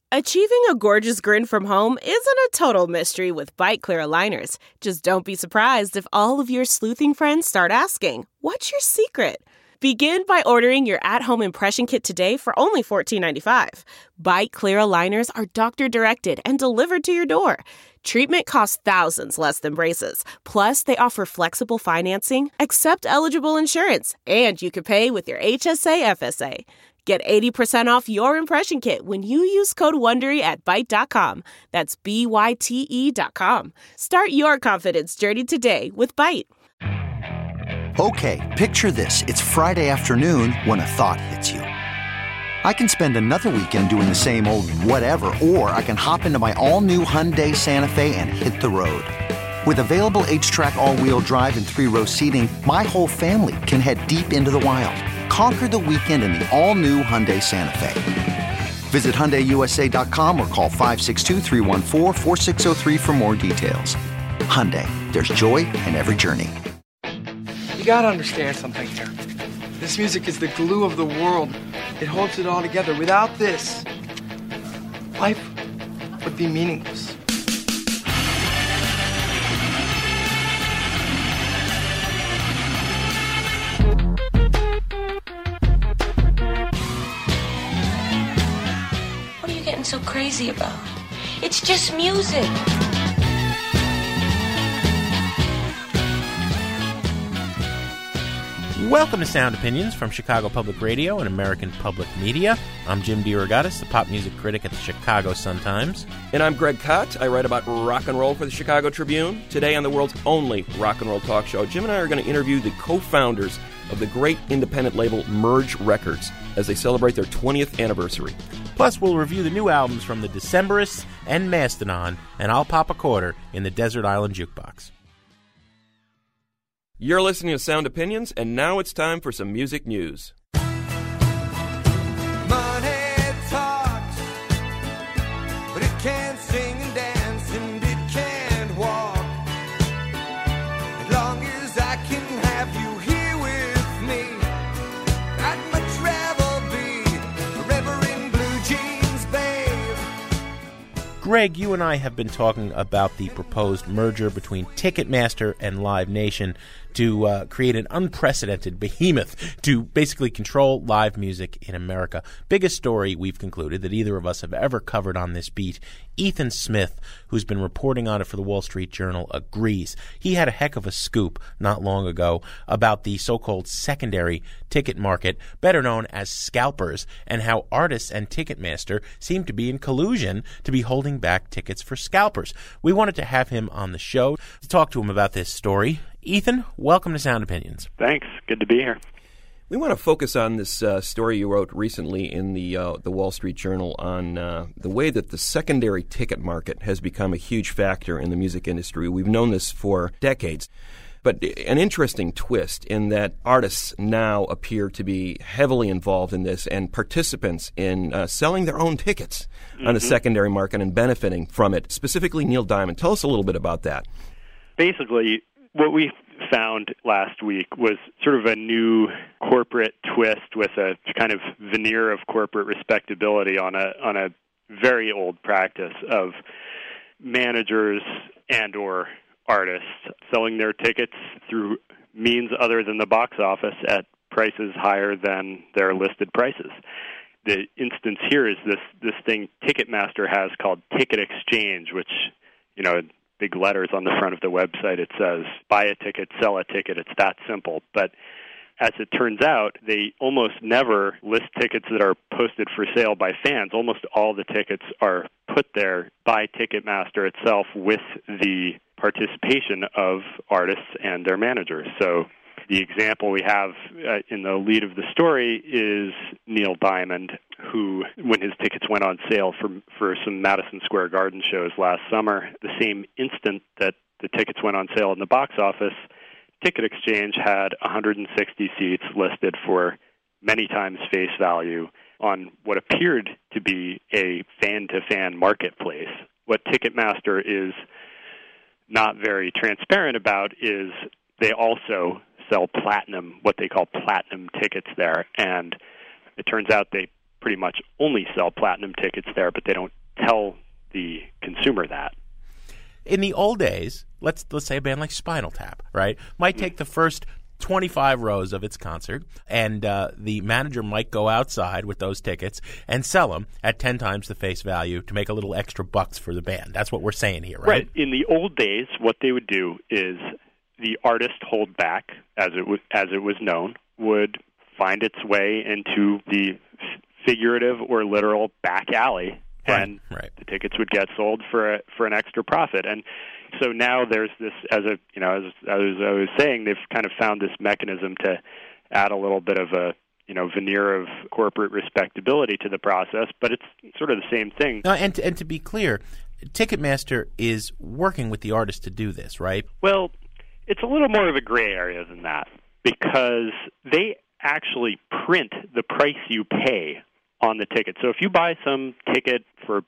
Achieving a gorgeous grin from home isn't a total mystery with Byte Clear aligners. Just don't be surprised if all of your sleuthing friends start asking, "What's your secret?" Begin by ordering your at-home impression kit today for only $14.95. Byte Clear aligners are doctor-directed and delivered to your door. Treatment costs thousands less than braces. Plus, they offer flexible financing, accept eligible insurance, and you can pay with your HSA FSA. Get 80% off your impression kit when you use code WONDERY at Byte.com. That's BYTE.com. Start your confidence journey today with Byte. Okay, picture this. It's Friday afternoon when a thought hits you. I can spend another weekend doing the same old whatever, or I can hop into my all-new Hyundai Santa Fe and hit the road. With available H-Track all-wheel drive and 3-row seating, my whole family can head deep into the wild. Conquer the weekend in the all-new Hyundai Santa Fe. Visit HyundaiUSA.com or call 562-314-4603 for more details. Hyundai, there's joy in every journey. You gotta understand something here. This music is the glue of the world. It holds it all together. Without this, life would be meaningless. What are you getting so crazy about? It's just music. Welcome to Sound Opinions from Chicago Public Radio and American Public Media. I'm Jim DeRogatis, the pop music critic at the Chicago Sun-Times. And I'm Greg Kot. I write about rock and roll for the Chicago Tribune. Today on the world's only rock and roll talk show, Jim and I are going to interview the co-founders of the great independent label Merge Records as they celebrate their 20th anniversary. Plus, we'll review the new albums from the Decemberists and Mastodon, and I'll pop a quarter in the Desert Island Jukebox. You're listening to Sound Opinions, and now it's time for some music news. Money talks, but it can't sing and dance, and it can't walk. As long as I can have you here with me, I'd much rather be forever in blue jeans, babe. Greg, you and I have been talking about the proposed merger between Ticketmaster and Live Nation to create an unprecedented behemoth to basically control live music in America. Biggest story we've concluded that either of us have ever covered on this beat. Ethan Smith, who's been reporting on it for the Wall Street Journal, agrees. He had a heck of a scoop not long ago about the so-called secondary ticket market, better known as scalpers, and how artists and Ticketmaster seem to be in collusion to be holding back tickets for scalpers. We wanted to have him on the show to talk to him about this story. Ethan, welcome to Sound Opinions. Thanks. Good to be here. We want to focus on this story you wrote recently in the Wall Street Journal on the way that the secondary ticket market has become a huge factor in the music industry. We've known this for decades. But an interesting twist in that artists now appear to be heavily involved in this and participants in selling their own tickets on the secondary market and benefiting from it, specifically Neil Diamond. Tell us a little bit about that. Basically, what we found last week was sort of a new corporate twist with a kind of veneer of corporate respectability on a very old practice of managers and or artists selling their tickets through means other than the box office at prices higher than their listed prices. The instance here is this thing Ticketmaster has called Ticket Exchange, which, you know, big letters on the front of the website, it says, buy a ticket, sell a ticket. It's that simple. But as it turns out, they almost never list tickets that are posted for sale by fans. Almost all the tickets are put there by Ticketmaster itself with the participation of artists and their managers. So the example we have in the lead of the story is Neil Diamond, who, when his tickets went on sale for some Madison Square Garden shows last summer, the same instant that the tickets went on sale in the box office, Ticket Exchange had 160 seats listed for many times face value on what appeared to be a fan-to-fan marketplace. What Ticketmaster is not very transparent about is they also sell platinum, what they call platinum tickets there, and it turns out they pretty much only sell platinum tickets there, but they don't tell the consumer that. In the old days, let's say a band like Spinal Tap, right, might take the first 25 rows of its concert, and the manager might go outside with those tickets and sell them at 10 times the face value to make a little extra bucks for the band. That's what we're saying here, right? Right. In the old days, what they would do is the artist hold back, as it was known, would find its way into the figurative or literal back alley, and the tickets would get sold for an extra profit. And so now there's this, as I was saying, they've kind of found this mechanism to add a little bit of a veneer of corporate respectability to the process, but it's sort of the same thing. And to be clear, Ticketmaster is working with the artist to do this, right? Well, it's a little more of a gray area than that, because they actually print the price you pay on the ticket. So if you buy some ticket for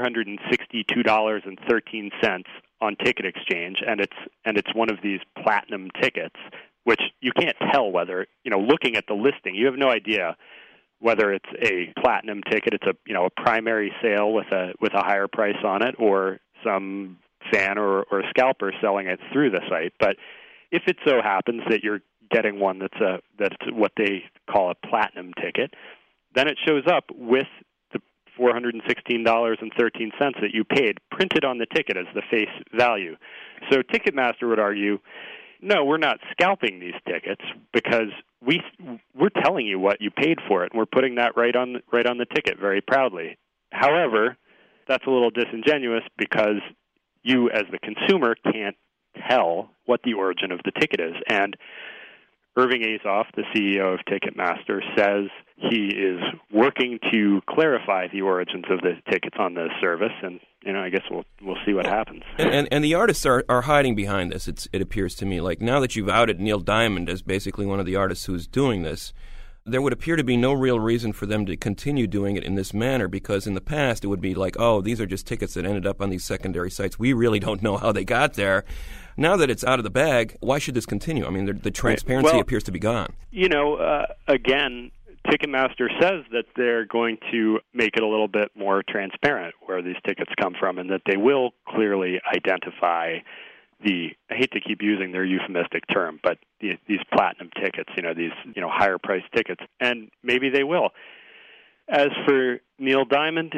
$462.13 on Ticket Exchange, and it's one of these platinum tickets, which you can't tell whether, looking at the listing, you have no idea whether it's a platinum ticket, it's a primary sale with a higher price on it, or some fan or scalper selling it through the site. But if it so happens that you're getting one that's what they call a platinum ticket, then it shows up with the $416.13 that you paid printed on the ticket as the face value. So Ticketmaster would argue, no, we're not scalping these tickets, because we're telling you what you paid for it, and we're putting that right on the ticket very proudly. However, that's a little disingenuous, because you as the consumer can't tell what the origin of the ticket is. And Irving Azoff, the CEO of Ticketmaster, says he is working to clarify the origins of the tickets on the service, and I guess we'll see what happens. And the artists are hiding behind this. It appears to me like, now that you've outed Neil Diamond as basically one of the artists who's doing this, there would appear to be no real reason for them to continue doing it in this manner, because in the past it would be like, oh, these are just tickets that ended up on these secondary sites. We really don't know how they got there. Now that it's out of the bag, why should this continue? I mean, the transparency appears to be gone. Again, Ticketmaster says that they're going to make it a little bit more transparent where these tickets come from, and that they will clearly identify I hate to keep using their euphemistic term, but these platinum tickets, these higher priced tickets, and maybe they will. As for Neil Diamond,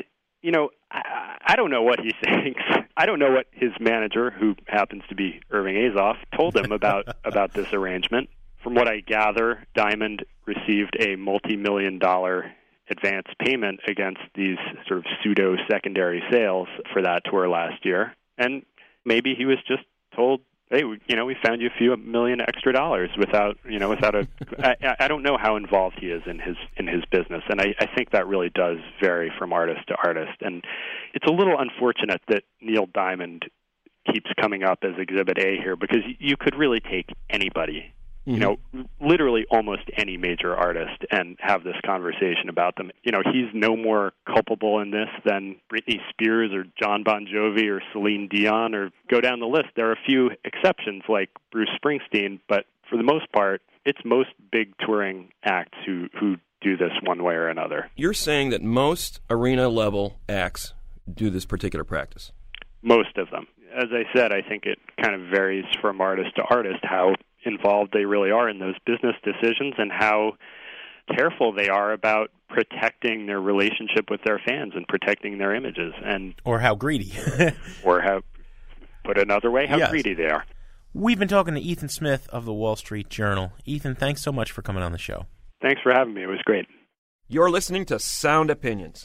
I don't know what he thinks. I don't know what his manager, who happens to be Irving Azoff, told him about this arrangement. From what I gather, Diamond received a multi-million-dollar advance payment against these sort of pseudo-secondary sales for that tour last year, and maybe he was just told, hey, we found you a few million extra dollars without a. I don't know how involved he is in his business, and I think that really does vary from artist to artist, and it's a little unfortunate that Neil Diamond keeps coming up as Exhibit A here, because you could really take anybody, literally almost any major artist, and have this conversation about them. He's no more culpable in this than Britney Spears or John Bon Jovi or Celine Dion, or go down the list. There are a few exceptions like Bruce Springsteen, but for the most part, it's most big touring acts who do this one way or another. You're saying that most arena-level acts do this particular practice? Most of them. As I said, I think it kind of varies from artist to artist how involved they really are in those business decisions, and how careful they are about protecting their relationship with their fans and protecting their images, or how greedy, put another way, how greedy they are. We've been talking to Ethan Smith of the Wall Street Journal. Ethan, thanks so much for coming on the show. Thanks for having me. It was great. You're listening to Sound Opinions.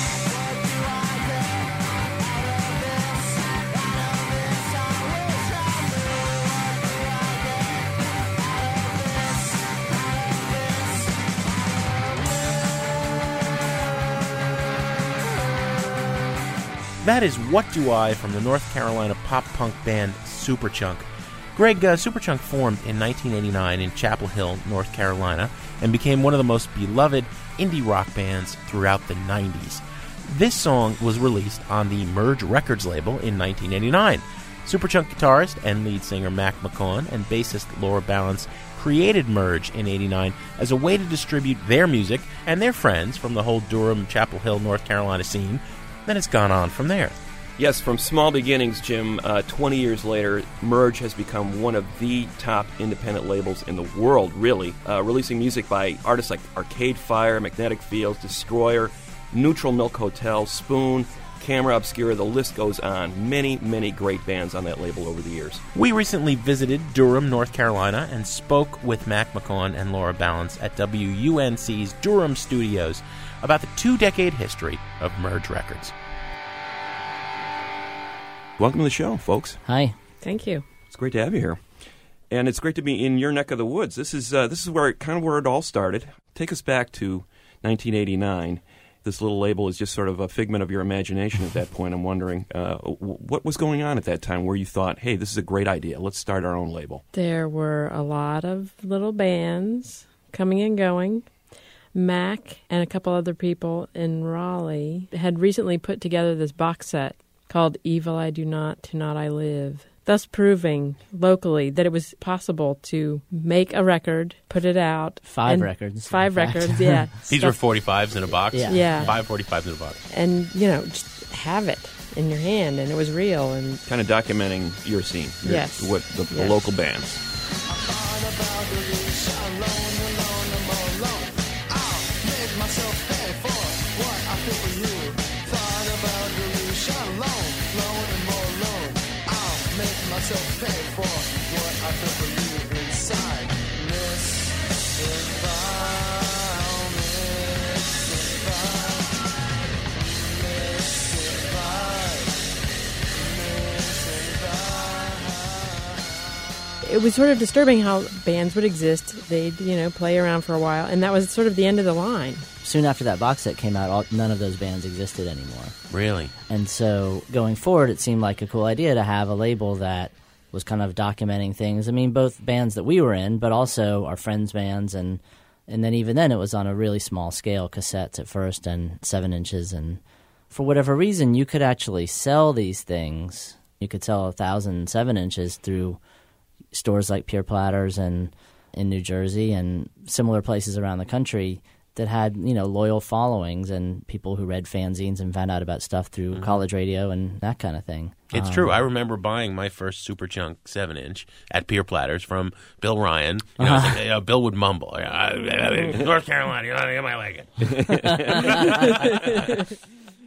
That is What Do I from the North Carolina pop-punk band Superchunk. Greg, Superchunk formed in 1989 in Chapel Hill, North Carolina, and became one of the most beloved indie rock bands throughout the 90s. This song was released on the Merge Records label in 1989. Superchunk guitarist and lead singer Mac McCaughan and bassist Laura Balance created Merge in '89 as a way to distribute their music and their friends from the whole Durham, Chapel Hill, North Carolina scene. Then it's gone on from there. Yes, from small beginnings, Jim, 20 years later, Merge has become one of the top independent labels in the world, really, releasing music by artists like Arcade Fire, Magnetic Fields, Destroyer, Neutral Milk Hotel, Spoon, Camera Obscura, the list goes on. Many, many great bands on that label over the years. We recently visited Durham, North Carolina, and spoke with Mac McCaughan and Laura Balance at WUNC's Durham studios about the 2-decade history of Merge Records. Welcome to the show, folks. Hi. Thank you. It's great to have you here. And it's great to be in your neck of the woods. This is where it all started. Take us back to 1989. This little label is just sort of a figment of your imagination at that point. I'm wondering, what was going on at that time where you thought, hey, this is a great idea. Let's start our own label? There were a lot of little bands coming and going. Mac and a couple other people in Raleigh had recently put together this box set called Evil I Do Not, To Not I Live, thus proving locally that it was possible to make a record, put it out. 5 records. 5 records, yeah. These were 45s in a box? Yeah. 5 45s in a box. And, just have it in your hand, and it was real. And kind of documenting your scene. Yes. The local bands. it was sort of disturbing how bands would exist. They'd, play around for a while, and that was sort of the end of the line. Soon after that box set came out, none of those bands existed anymore. Really? And so going forward, it seemed like a cool idea to have a label that was kind of documenting things. I mean, both bands that we were in, but also our friends' bands, and then even then it was on a really small scale, cassettes at first and 7 inches. And for whatever reason, you could actually sell these things. You could sell 1,000 7 inches through stores like Pure Platters and in New Jersey and similar places around the country that had, loyal followings and people who read fanzines and found out about stuff through college radio and that kind of thing. It's true. I remember buying my first Superchunk 7-inch at Pure Platters from Bill Ryan. I was like, Bill would mumble, North Carolina, I might like it.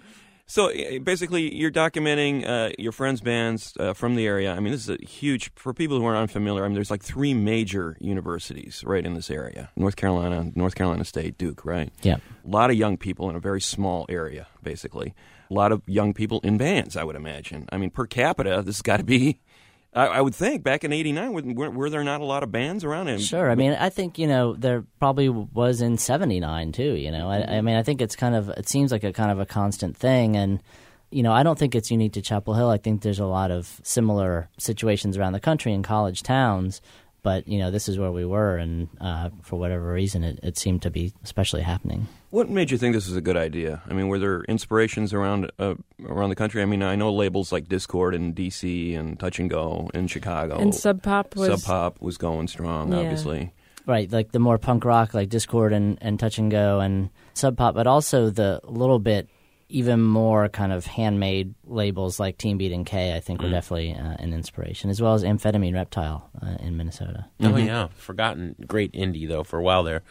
So basically, you're documenting your friends' bands from the area. I mean, this is a huge, for people who are unfamiliar, there's like 3 major universities right in this area. North Carolina State, Duke, right? Yeah. A lot of young people in a very small area, basically. A lot of young people in bands, I would imagine. I mean, per capita, this has got to be, I would think, back in '89, were there not a lot of bands around? Sure. I mean, I think, there probably was in '79, too, I mean, I think it seems like a kind of a constant thing. And, I don't think it's unique to Chapel Hill. I think there's a lot of similar situations around the country in college towns. But, this is where we were, and for whatever reason, it seemed to be especially happening. What made you think this was a good idea? I mean, were there inspirations around the country? I mean, I know labels like Discord in D.C. and Touch and Go in Chicago. And Sub Pop was going strong, obviously. Right, like the more punk rock, like Discord and Touch and Go and Sub Pop, but also the little bit even more kind of handmade labels like Teen Beat and K, I think, were definitely an inspiration, as well as Amphetamine Reptile in Minnesota. Oh, yeah. Forgotten great indie, though, for a while there.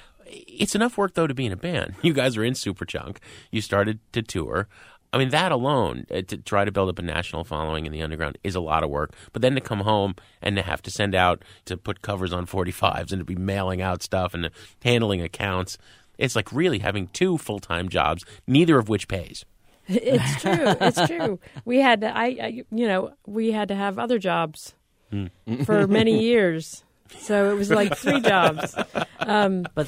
It's enough work, though, to be in a band. You guys are in Superchunk. You started to tour. I mean, that alone, to try to build up a national following in the underground is a lot of work. But then to come home and to have to send out, to put covers on 45s and to be mailing out stuff and handling accounts, it's like really having 2 full-time jobs, neither of which pays. It's true. It's true. We had to, we had to have other jobs for many years. So it was like 3 jobs. But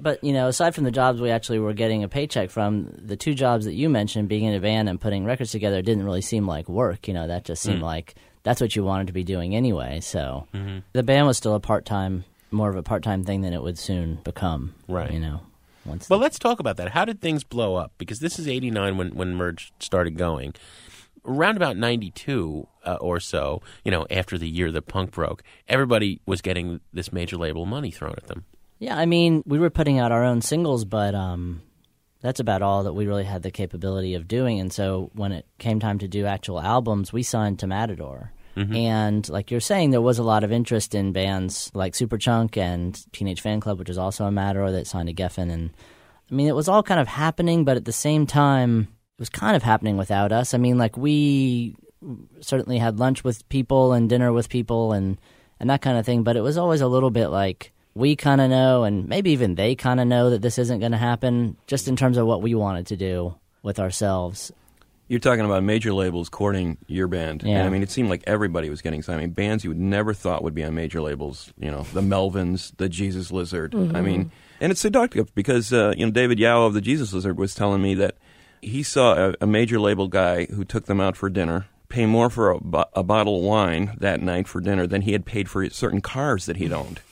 aside from the jobs we actually were getting a paycheck from, the 2 jobs that you mentioned, being in a band and putting records together, didn't really seem like work. That just seemed like that's what you wanted to be doing anyway. So the band was still more of a part-time thing than it would soon become. Right. Well, let's talk about that. How did things blow up? Because this is '89 when Merge started going. around about 92 or so, after the year that punk broke, everybody was getting this major label money thrown at them. Yeah, I mean, we were putting out our own singles, but that's about all that we really had the capability of doing. And so when it came time to do actual albums, we signed to Matador. Mm-hmm. And like you're saying, there was a lot of interest in bands like Superchunk and Teenage Fan Club, which is also a Matador, that signed to Geffen. And I mean, it was all kind of happening, but at the same time, it was kind of happening without us. I mean, like, we certainly had lunch with people and dinner with people and that kind of thing, but it was always a little bit like, we kind of know, and maybe even they kind of know, that this isn't going to happen, just in terms of what we wanted to do with ourselves. You're talking about major labels courting your band. Yeah. And, I mean, it seemed like everybody was getting signed. I mean, bands you would never thought would be on major labels, the Melvins, the Jesus Lizard. Mm-hmm. I mean, and it's seductive because, David Yao of the Jesus Lizard was telling me that he saw a major label guy who took them out for dinner pay more for a bottle of wine that night for dinner than he had paid for certain cars that he'd owned.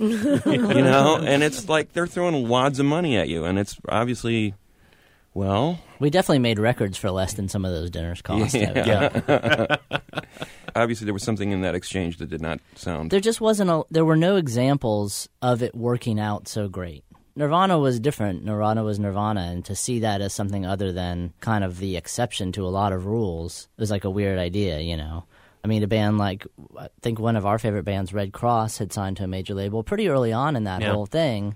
And it's like they're throwing wads of money at you, and it's obviously, well... We definitely made records for less than some of those dinners cost. Yeah. Obviously, there was something in that exchange that did not sound... There just wasn't there were no examples of it working out so great. Nirvana was different. Nirvana was Nirvana, and to see that as something other than kind of the exception to a lot of rules was like a weird idea, I mean, a band like, I think one of our favorite bands, Red Cross, had signed to a major label pretty early on in that whole thing.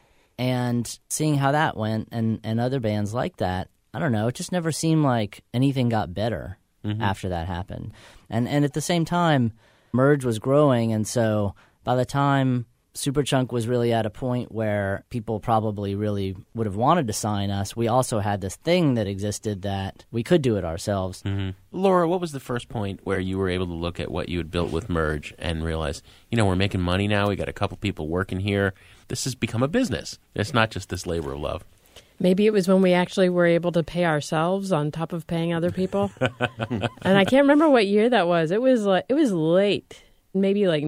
And seeing how that went and other bands like that, I don't know, it just never seemed like anything got better after that happened. And at the same time, Merge was growing, and so by the time Superchunk was really at a point where people probably really would have wanted to sign us, we also had this thing that existed that we could do it ourselves. Mm-hmm. Laura, what was the first point where you were able to look at what you had built with Merge and realize, we're making money now, we got a couple people working here, this has become a business. It's not just this labor of love. Maybe it was when we actually were able to pay ourselves on top of paying other people. And I can't remember what year that was. It was late. Maybe like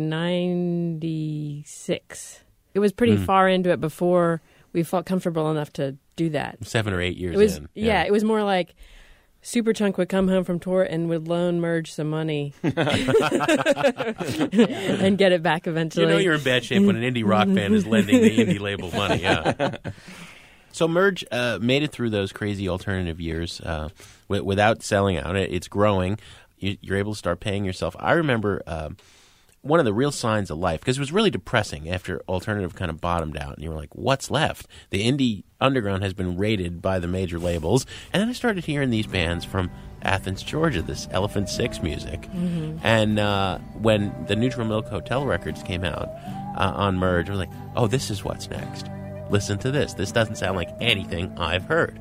96. It was pretty far into it before we felt comfortable enough to do that. 7 or 8 years in. Yeah, it was more like Superchunk would come home from tour and would loan Merge some money and get it back eventually. You're in bad shape when an indie rock band is lending the indie label money. Yeah. So Merge made it through those crazy alternative years without selling out. It's growing. You're able to start paying yourself. I remember... one of the real signs of life, because it was really depressing after alternative kind of bottomed out, and you were like, what's left? The indie underground has been raided by the major labels, and then I started hearing these bands from Athens, Georgia, this Elephant Six music. Mm-hmm. And when the Neutral Milk Hotel records came out on Merge, I was like, oh, this is what's next. Listen to this. This doesn't sound like anything I've heard.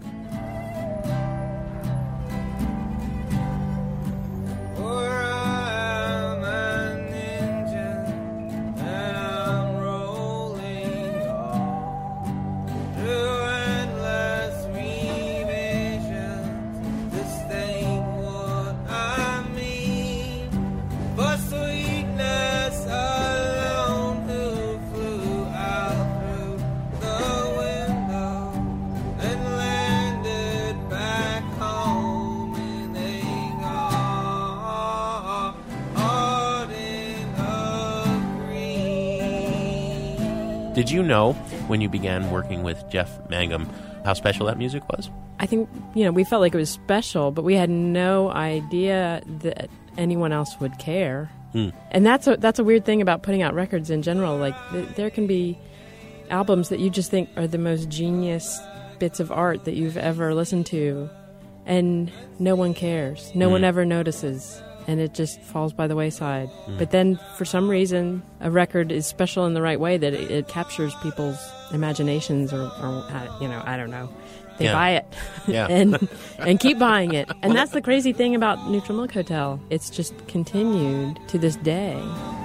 Did you know when you began working with Jeff Mangum how special that music was? I think, we felt like it was special, but we had no idea that anyone else would care. And that's a weird thing about putting out records in general. Like, there can be albums that you just think are the most genius bits of art that you've ever listened to, and no one cares. No one ever notices. And it just falls by the wayside. But then, for some reason, a record is special in the right way, that it captures people's imaginations, or I don't know. They buy it and keep buying it. And that's the crazy thing about Neutral Milk Hotel. It's just continued to this day.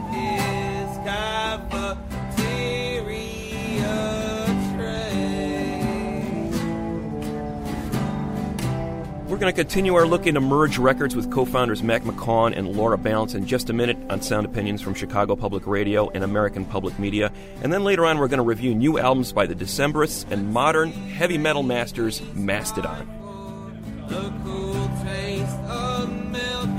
We're going to continue our look into Merge Records with co-founders Mac McCaughan and Laura Balance in just a minute on Sound Opinions from Chicago Public Radio and American Public Media. And then later on, we're going to review new albums by the Decemberists and modern heavy metal masters Mastodon. A cool taste of milk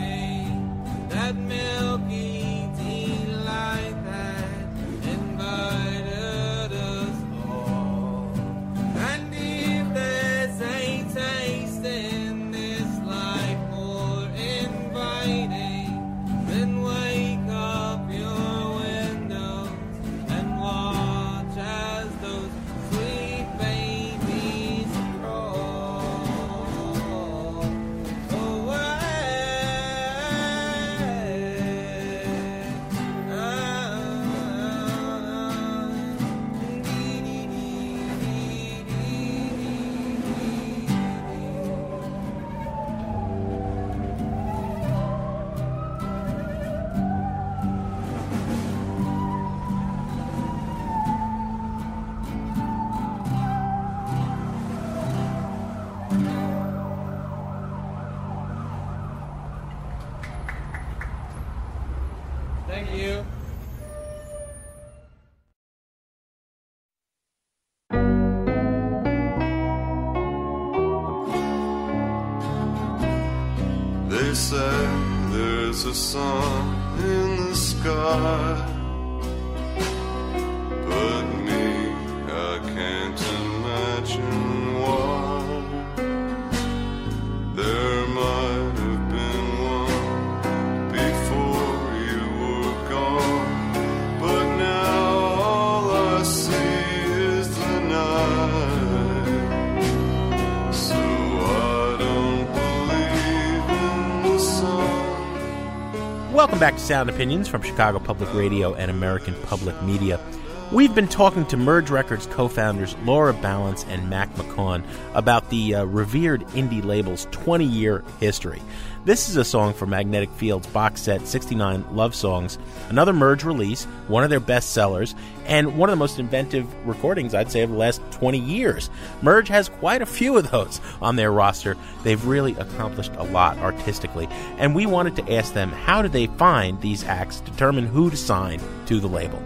you. They say there's a sun in the sky, but me, I can't imagine why. There might have been one before you were gone, but now all I see is the night. So I don't believe in the sun. Welcome back to Sound Opinions from Chicago Public Radio and American Public Media. We've been talking to Merge Records co-founders Laura Ballance and Mac McCaughan about the revered indie label's 20-year history. This is a song from Magnetic Field's box set, 69 Love Songs, another Merge release, one of their best sellers, and one of the most inventive recordings, I'd say, of the last 20 years. Merge has quite a few of those on their roster. They've really accomplished a lot artistically, and we wanted to ask them, how did they find these acts, determine who to sign to the label?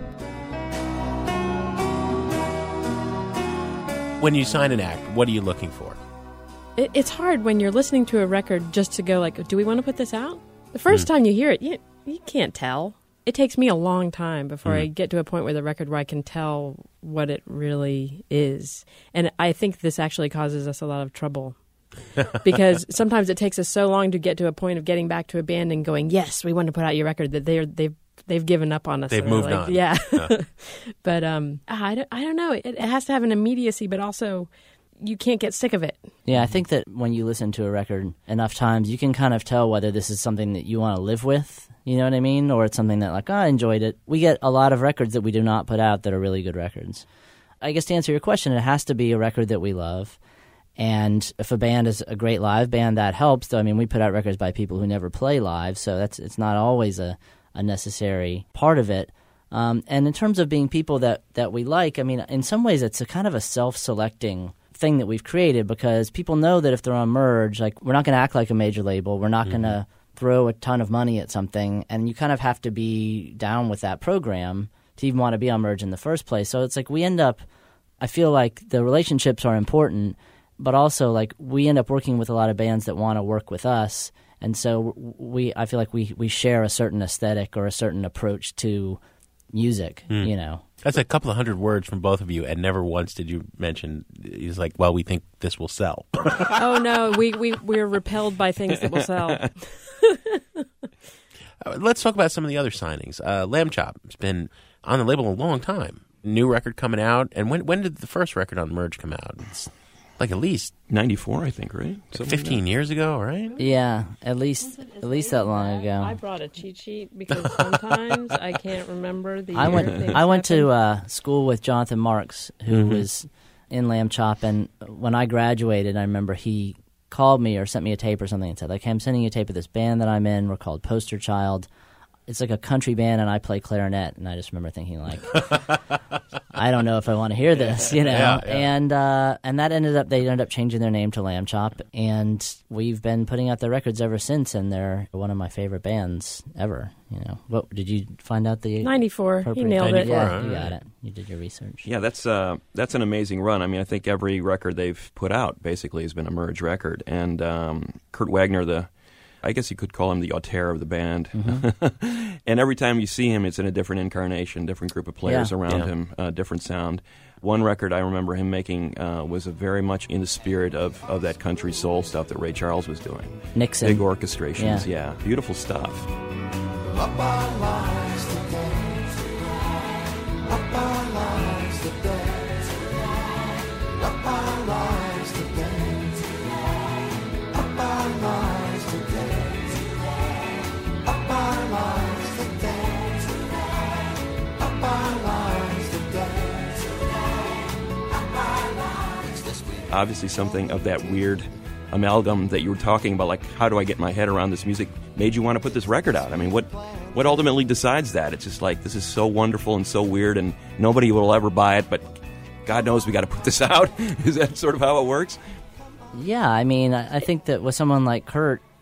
When you sign an act, what are you looking for? It's hard when you're listening to a record just to go like, do we want to put this out? The first time you hear it, you can't tell. It takes me a long time before I get to a point with a record where I can tell what it really is. And I think this actually causes us a lot of trouble. Because sometimes it takes us so long to get to a point of getting back to a band and going, yes, we want to put out your record, that they've given up on us. They've moved on. Yeah. But I don't know. It has to have an immediacy, but also you can't get sick of it. Yeah, I think that when you listen to a record enough times, you can kind of tell whether this is something that you want to live with, you know what I mean? Or it's something that, like, I enjoyed it. We get a lot of records that we do not put out that are really good records. I guess to answer your question, it has to be a record that we love. And if a band is a great live band, that helps. Though, I mean, we put out records by people who never play live, so it's not always a necessary part of it. And in terms of being people that we like, I mean, in some ways it's a kind of a self-selecting thing that we've created, because people know that if they're on Merge, like, we're not going to act like a major label. We're not going to throw a ton of money at something, and you kind of have to be down with that program to even want to be on Merge in the first place. So it's like we end up, I feel like the relationships are important, but also like we end up working with a lot of bands that want to work with us. And so I feel like we share a certain aesthetic or a certain approach to music, you know. That's a couple of hundred words from both of you, and never once did you mention, he's like, well, we think this will sell. Oh, no, we're repelled by things that will sell. Let's talk about some of the other signings. Lamb Chop has been on the label a long time. New record coming out. And when did the first record on Merge come out? It's like at least 94, I think, right? 15 years ago, right? Yeah, at least that long ago. I brought a cheat sheet because sometimes I can't remember the year. I went to school with Jonathan Marks, who was in Lamb Chop, and when I graduated, I remember he called me or sent me a tape or something and said, like, hey, I'm sending you a tape of this band that I'm in. We're called Poster Child. It's like a country band, and I play clarinet. And I just remember thinking, like, I don't know if I want to hear this, you know. Yeah. And that they ended up changing their name to Lamb Chop, and we've been putting out their records ever since. And they're one of my favorite bands ever. You know, what did you find out the 94? He nailed it. Yeah, you got it. You did your research. Yeah, that's an amazing run. I mean, I think every record they've put out basically has been a Merge record, and Kurt Wagner, I guess you could call him the auteur of the band. And every time you see him, it's in a different incarnation, different group of players around him, different sound. One record I remember him making was very much in the spirit of that country soul stuff that Ray Charles was doing. Nixon. Big orchestrations, yeah. Beautiful stuff. Up our lives today. Up our lives today. Up our lives today. Up our lives today. Up our lives today. Up our lives today. Up our lives this week. Obviously something of that weird amalgam that you were talking about, like, how do I get my head around this music, made you want to put this record out. I mean, what ultimately decides that? It's just like, this is so wonderful and so weird, and nobody will ever buy it, but God knows we got to put this out. Is that sort of how it works? Yeah, I mean, I think that with someone like Kurt,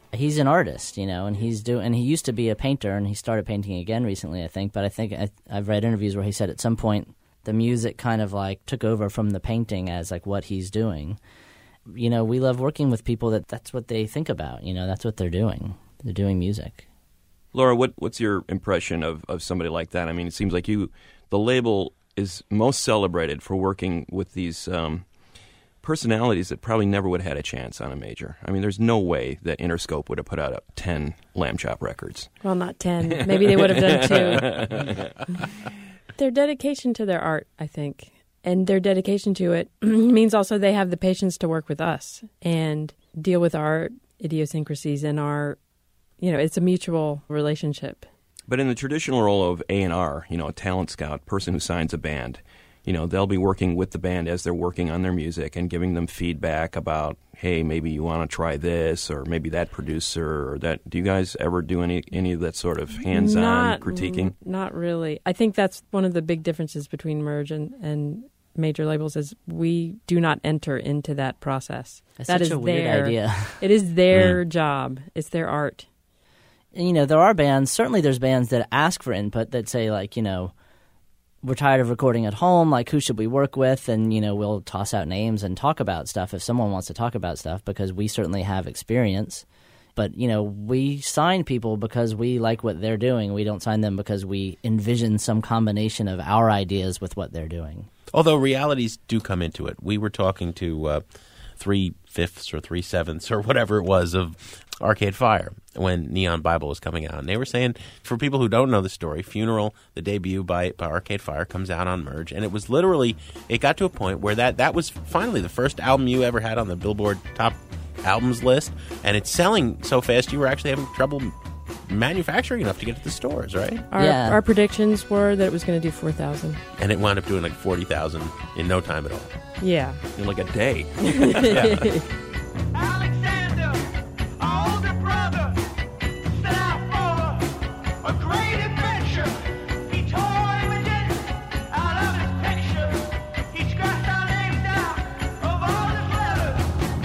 he's an artist, and he used to be a painter, and he started painting again recently, I think. But I think I've read interviews where he said at some point the music kind of like took over from the painting as like what he's doing. We love working with people that's what they think about. That's what they're doing. They're doing music. Laura, what's your impression of somebody like that? I mean, it seems like the label is most celebrated for working with these personalities that probably never would have had a chance on a major. I mean, there's no way that Interscope would have put out 10 Lamb Chop records. Well, not 10. Maybe they would have done 2. Their dedication to their art, I think, and their dedication to it means also they have the patience to work with us and deal with our idiosyncrasies and our, it's a mutual relationship. But in the traditional role of A&R, a talent scout, person who signs a band, they'll be working with the band as they're working on their music and giving them feedback about, hey, maybe you want to try this, or maybe that producer, or that. Do you guys ever do any of that sort of hands-on critiquing? Not really. I think that's one of the big differences between Merge and major labels is we do not enter into that process. That is a weird idea. It is their job. It's their art. And, there are bands, certainly there's bands that ask for input that say, like, we're tired of recording at home, like, who should we work with? And, we'll toss out names and talk about stuff if someone wants to talk about stuff, because we certainly have experience. But, we sign people because we like what they're doing. We don't sign them because we envision some combination of our ideas with what they're doing. Although realities do come into it. We were talking to 3/5 or 3/7 or whatever it was of Arcade Fire when Neon Bible was coming out. And they were saying, for people who don't know the story, Funeral, the debut by Arcade Fire, comes out on Merge. And it was literally, it got to a point where that was finally the first album you ever had on the Billboard Top Albums list. And it's selling so fast you were actually having trouble manufacturing enough to get to the stores, right? Our predictions were that it was going to do 4,000. And it wound up doing like 40,000 in no time at all. Yeah. In like a day. Yeah. Alexander, our older brother, set out for a great adventure. He tore images out of his picture. He scratched our names out of all his letters.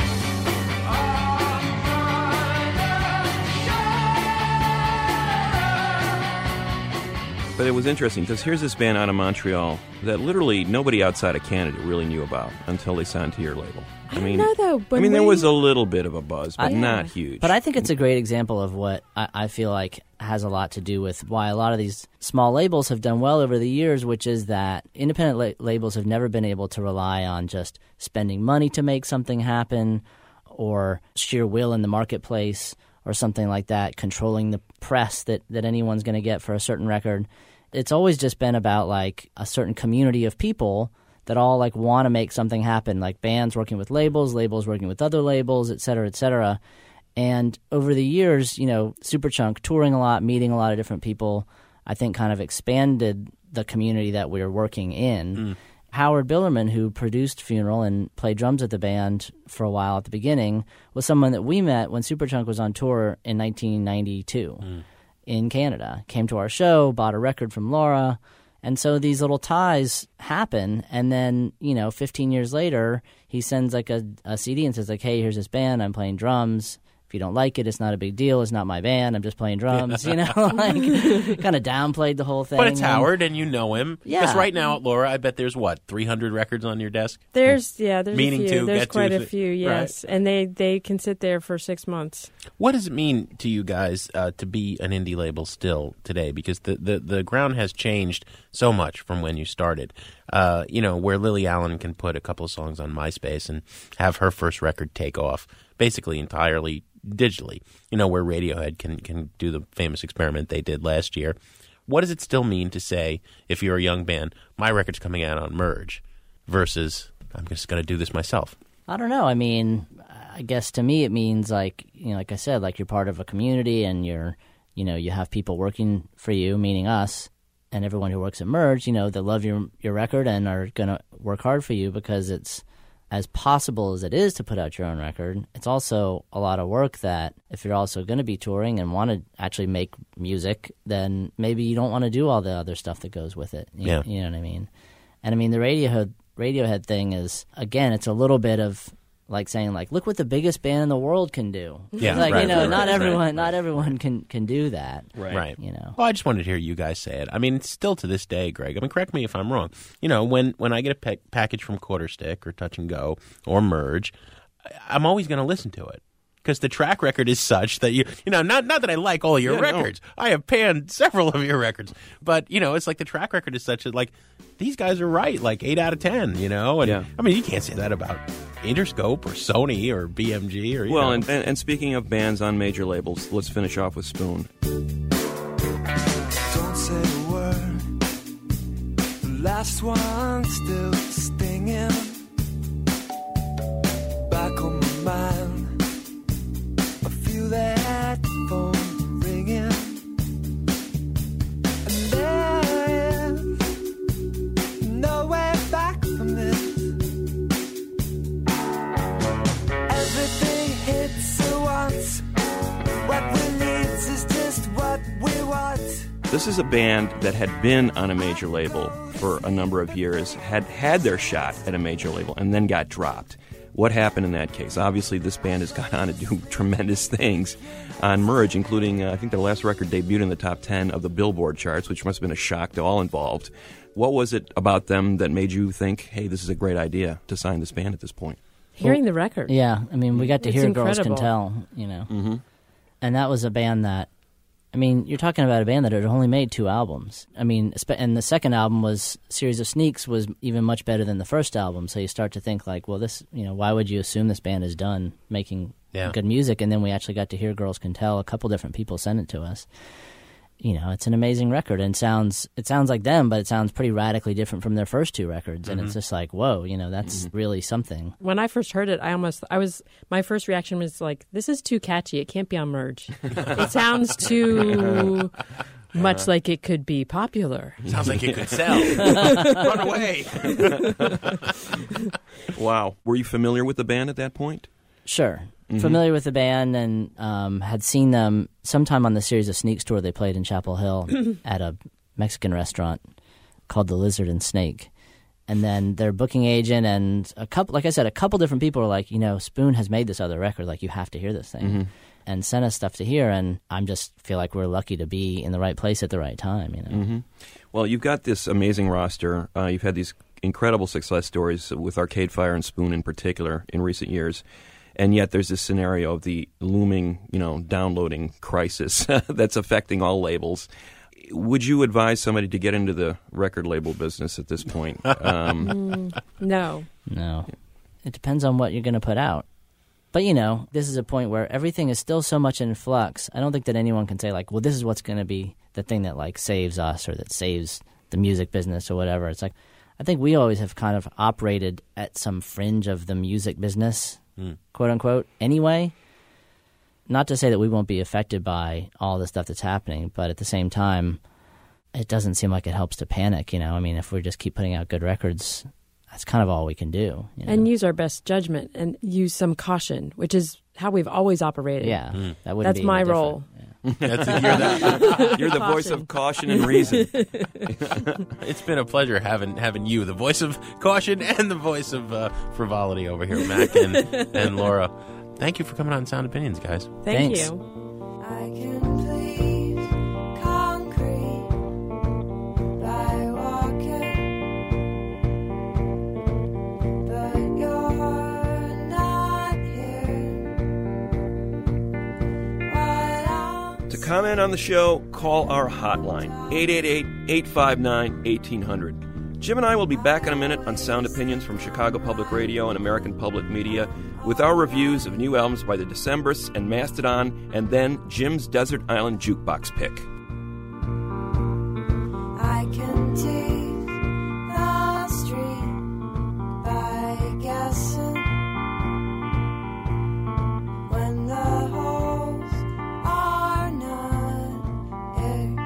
But it was interesting because here's this band out of Montreal that literally nobody outside of Canada really knew about until they signed to your label. I don't know, though. There was a little bit of a buzz, but not huge. But I think it's a great example of what I feel like has a lot to do with why a lot of these small labels have done well over the years, which is that independent labels have never been able to rely on just spending money to make something happen or sheer will in the marketplace or something like that, controlling the press that anyone's going to get for a certain record. It's always just been about like a certain community of people that all like want to make something happen, like bands working with labels working with other labels, et cetera, et cetera. And over the years, Superchunk touring a lot, meeting a lot of different people, I think kind of expanded the community that we were working in. Howard Billerman, who produced Funeral and played drums at the band for a while at the beginning, was someone that we met when Superchunk was on tour in 1992 in Canada. Came to our show, bought a record from Laura, and so these little ties happen. And then, 15 years later, he sends like a CD and says like, hey, here's this band, I'm playing drums. If you don't like it, it's not a big deal. It's not my band. I'm just playing drums, like kind of downplayed the whole thing. But it's Howard, and you know him. Yeah. Because right now, Laura, I bet there's 300 records on your desk? There's Meaning a few. to There's get quite to, a few, yes. right. And they can sit there for 6 months. What does it mean to you guys to be an indie label still today? Because the ground has changed so much from when you started. Where Lily Allen can put a couple of songs on MySpace and have her first record take off basically entirely digitally, where Radiohead can do the famous experiment they did last year. What does it still mean to say, if you're a young band, my record's coming out on Merge versus I'm just going to do this myself? I don't know. I mean, I guess to me it means like I said, like you're part of a community and you have people working for you, meaning us, and everyone who works at Merge, they love your record and are going to work hard for you because it's as possible as it is to put out your own record. It's also a lot of work that if you're also going to be touring and want to actually make music, then maybe you don't want to do all the other stuff that goes with it. You know what I mean? And I mean, the Radiohead thing is, again, it's a little bit of like saying like, look what the biggest band in the world can do. Yeah, like right, right, not right, everyone, not everyone can do that. Right. You know. Well, I just wanted to hear you guys say it. I mean, it's still to this day, Greg. I mean, correct me if I'm wrong. You know, when I get a package from Quarterstick or Touch and Go or Merge, I'm always going to listen to it. Because the track record is such that not that I like all of your records. No. I have panned several of your records. But, it's like the track record is such that, like, these guys are right, like 8 out of 10, And, I mean, you can't say that about Interscope or Sony or BMG or, Well, and speaking of bands on major labels, let's finish off with Spoon. Don't say a word. The last one still stinging. Back on my mind. That phone ringing, and there is no way back from this. Everything hits at once. What we need is just what we want. This is a band that had been on a major label for a number of years, had their shot at a major label, and then got dropped. What happened in that case? Obviously, this band has gone on to do tremendous things on Merge, including, I think their last record debuted in the top 10 of the Billboard charts, which must have been a shock to all involved. What was it about them that made you think, hey, this is a great idea to sign this band at this point? Hearing the record. Yeah, I mean, we got to hear Girls Can incredible. Tell, Mm-hmm. And that was a band that, I mean, you're talking about a band that had only made 2 albums. I mean, and the second album was Series of Sneaks was even much better than the first album. So you start to think like, well, this, why would you assume this band is done making good music? And then we actually got to hear Girls Can Tell. A couple different people sent it to us. It's an amazing record and it sounds like them, but it sounds pretty radically different from their first 2 records. And it's just like, whoa, that's really something. When I first heard it, my first reaction was like, this is too catchy. It can't be on Merge. It sounds too much like it could be popular. Sounds like it could sell. Run away. Wow. Were you familiar with the band at that point? Sure. Familiar with the band and had seen them sometime on the Series of Sneaks tour. They played in Chapel Hill at a Mexican restaurant called The Lizard and Snake. And then their booking agent and a couple different people were like, Spoon has made this other record. Like, you have to hear this thing. And sent us stuff to hear. And I just feel like we're lucky to be in the right place at the right time, Well, you've got this amazing roster. You've had these incredible success stories with Arcade Fire and Spoon in particular in recent years. And yet there's this scenario of the looming, downloading crisis that's affecting all labels. Would you advise somebody to get into the record label business at this point? No. It depends on what you're going to put out. But, this is a point where everything is still so much in flux. I don't think that anyone can say, like, well, this is what's going to be the thing that, like, saves us or that saves the music business or whatever. It's like, I think we always have kind of operated at some fringe of the music business, quote unquote, anyway. Not to say that we won't be affected by all the stuff that's happening, but at the same time, it doesn't seem like it helps to panic, I mean, if we just keep putting out good records, that's kind of all we can do. And use our best judgment and use some caution, which is how we've always operated. Yeah, that wouldn't That's be my any role. You're the voice of caution and reason. It's been a pleasure having you, the voice of caution and the voice of frivolity over here, Mac and Laura. Thank you for coming on Sound Opinions, guys. Thank Thanks. you. I can please concrete by walking, but you're not here. To comment on the show, call our hotline, 888-859-1800. Jim and I will be back in a minute on Sound Opinions from Chicago Public Radio and American Public Media with our reviews of new albums by the Decemberists and Mastodon, and then Jim's Desert Island Jukebox pick. I can tease the street by guessing when the holes are not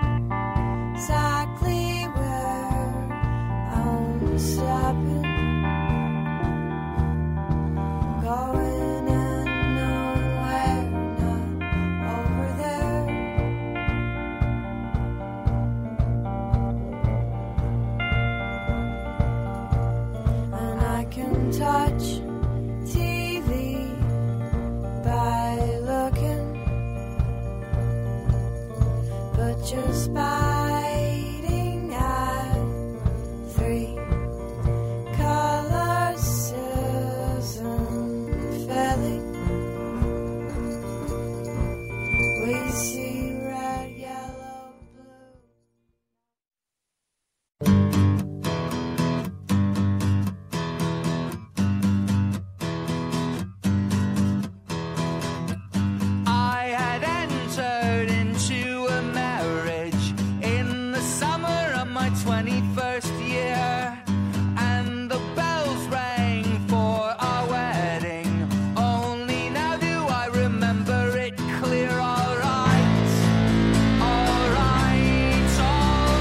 exactly where I'm stopping. Going and nowhere, not over there. just biting at 3 colors, Susan Felling. We see red, yellow, I had entered into a marriage in the summer of my 21st year, and the bells rang for our wedding. Only now do I remember it clear. All right, all right, all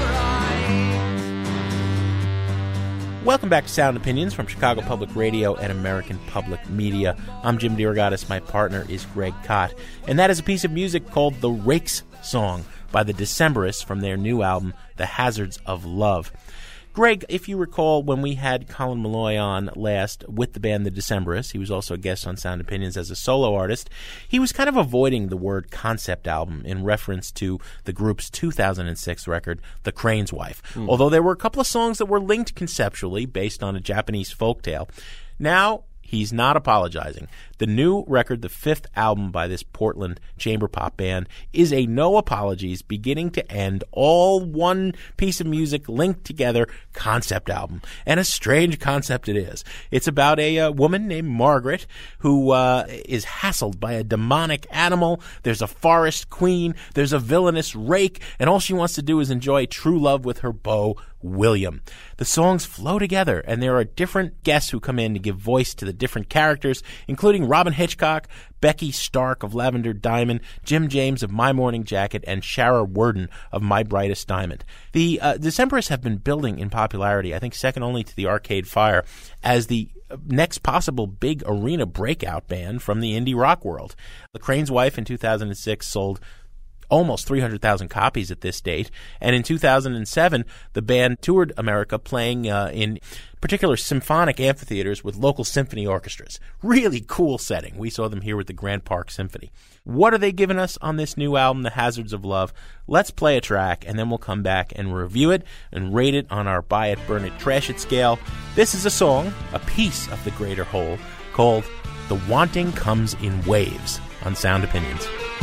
right. Welcome back to Sound Opinions from Chicago Public Radio and American Public Media. I'm Jim DeRogatis. My partner is Greg Kot. And that is a piece of music called The Rakes Song by the Decemberists from their new album, The Hazards of Love. Greg, if you recall, when we had Colin Meloy on last with the band The Decemberists, he was also a guest on Sound Opinions as a solo artist, he was kind of avoiding the word concept album in reference to the group's 2006 record, The Crane's Wife, although there were a couple of songs that were linked conceptually based on a Japanese folktale. Now, he's not apologizing. The new record, the fifth album by this Portland chamber pop band, is a no apologies, beginning to end, all one piece of music linked together concept album. And a strange concept it is. It's about a woman named Margaret who is hassled by a demonic animal. There's a forest queen. There's a villainous rake. And all she wants to do is enjoy true love with her beau, William. The songs flow together, and there are different guests who come in to give voice to the different characters, including Robin Hitchcock, Becky Stark of Lavender Diamond, Jim James of My Morning Jacket, and Shara Worden of My Brightest Diamond. The Decemberists have been building in popularity, I think second only to the Arcade Fire, as the next possible big arena breakout band from the indie rock world. The Crane's Wife in 2006 sold almost 300,000 copies at this date. And in 2007, the band toured America playing in particular symphonic amphitheaters with local symphony orchestras. Really cool setting. We saw them here with the Grant Park Symphony. What are they giving us on this new album, The Hazards of Love? Let's play a track, and then we'll come back and review it and rate it on our buy it, burn it, trash it scale. This is a song, a piece of the greater whole, called The Wanting Comes in Waves on Sound Opinions.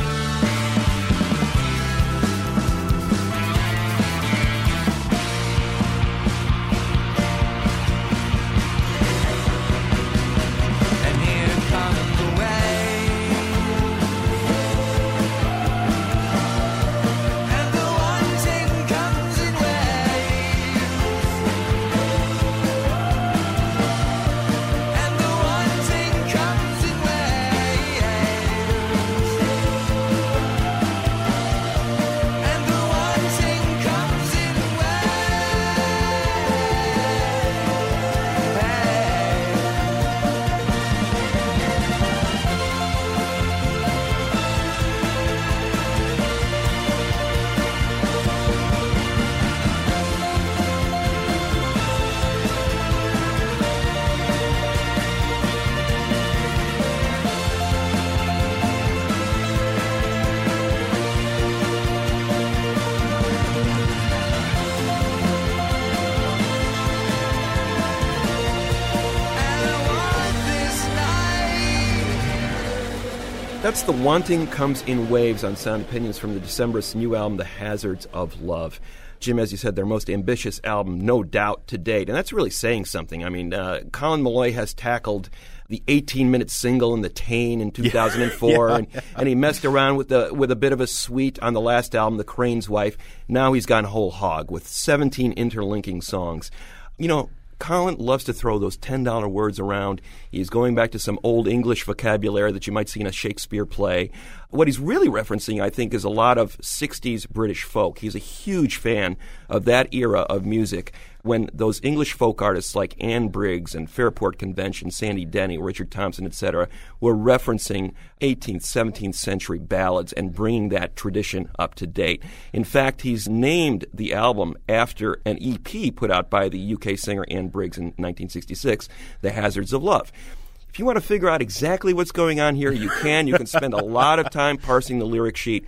That's The Wanting Comes in Waves on Sound Opinions from the Decemberists' new album, The Hazards of Love. Jim, as you said, their most ambitious album, no doubt, to date. And that's really saying something. I mean, Colin Meloy has tackled the 18-minute single in The Tane in 2004, and he messed around with a bit of a suite on the last album, The Crane's Wife. Now he's gone whole hog with 17 interlinking songs. You know, Colin loves to throw those $10 words around. He's going back to some old English vocabulary that you might see in a Shakespeare play. What he's really referencing, I think, is a lot of 60s British folk. He's a huge fan of that era of music when those English folk artists like Anne Briggs and Fairport Convention, Sandy Denny, Richard Thompson, etc., were referencing 18th, 17th century ballads and bringing that tradition up to date. In fact, he's named the album after an EP put out by the UK singer Anne Briggs in 1966, The Hazards of Love. If you want to figure out exactly what's going on here, you can. You can spend a lot of time parsing the lyric sheet.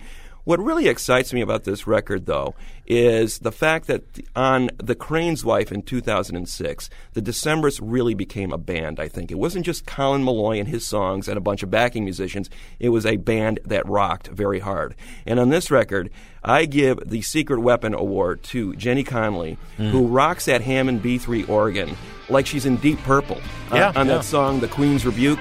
What really excites me about this record, though, is the fact that on The Crane's Wife in 2006, the Decemberists really became a band, I think. It wasn't just Colin Meloy and his songs and a bunch of backing musicians. It was a band that rocked very hard. And on this record, I give the Secret Weapon Award to Jenny Connelly, who rocks that Hammond B3 organ like she's in Deep Purple on that song, The Queen's Rebuke.